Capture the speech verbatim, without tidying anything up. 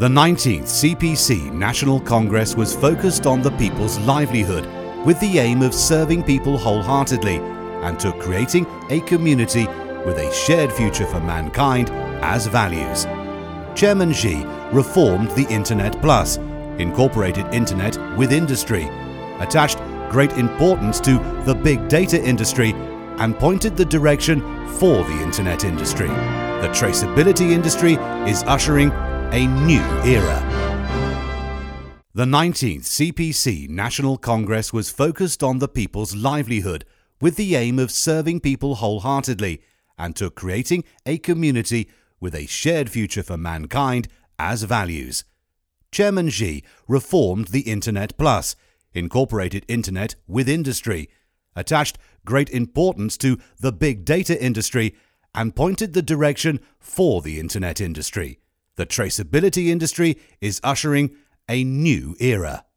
The nineteenth C P C National Congress was focused on the people's livelihood with the aim of serving people wholeheartedly and to creating a community with a shared future for mankind as values. Chairman Xi reformed the Internet Plus, incorporated Internet with industry, attached great importance to the big data industry and pointed the direction for the Internet industry. The traceability industry is ushering a new era. The nineteenth C P C National Congress was focused on the people's livelihood with the aim of serving people wholeheartedly and to creating a community with a shared future for mankind as values. Chairman Xi reformed the Internet Plus, incorporated Internet with industry, attached great importance to the big data industry and pointed the direction for the Internet industry. The traceability industry is ushering a new era.